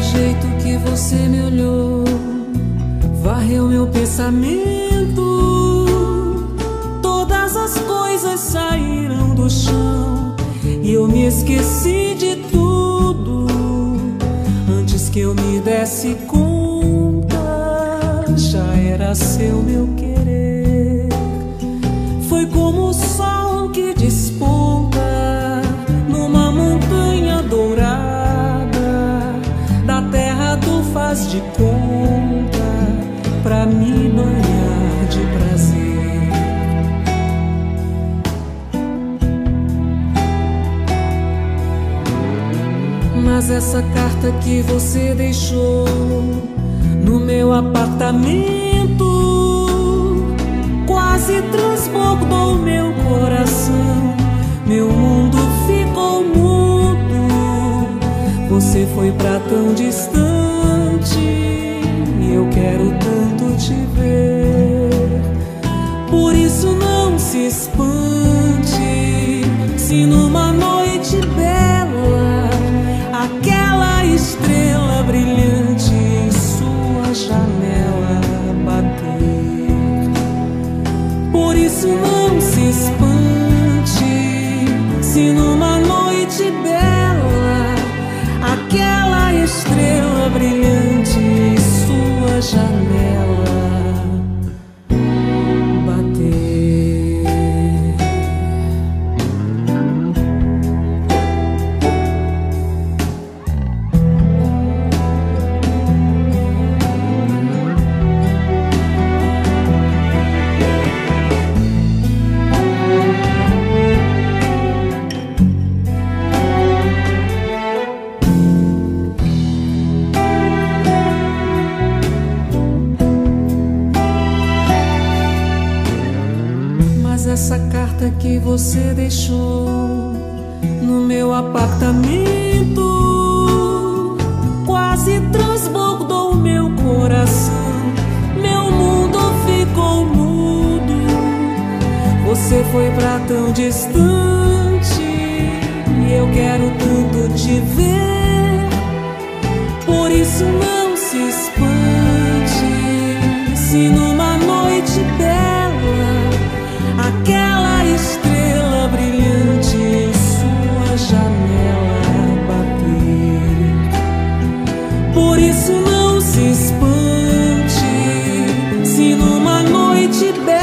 jeito que você me olhou varreu meu pensamento. Todas as coisas saíram do chão e eu me esqueci de tudo. Antes que eu me desse conta, já era seu meu querer. Foi como o sol que desponta numa montanha dourada. Da terra tu faz de conta pra me banhar de prazer. Mas essa carta que você deixou no meu apartamento quase transbordou meu coração. Meu mundo ficou mudo. Você foi pra tão distante e eu quero tanto te ver. Por isso não se espante se numa noite bela aquela estrela brilhante em sua janela bater. Por isso não se espante se numa noite bela aquela estrela brilhante em sua janela bater. Essa carta que você deixou no meu apartamento quase transbordou meu coração. Meu mundo ficou mudo. Você foi pra tão distante e eu quero tanto te ver. Por isso não se espante se numa noite bela aquela estrela brilhante em sua janela bater. Por isso não se espante se numa noite bela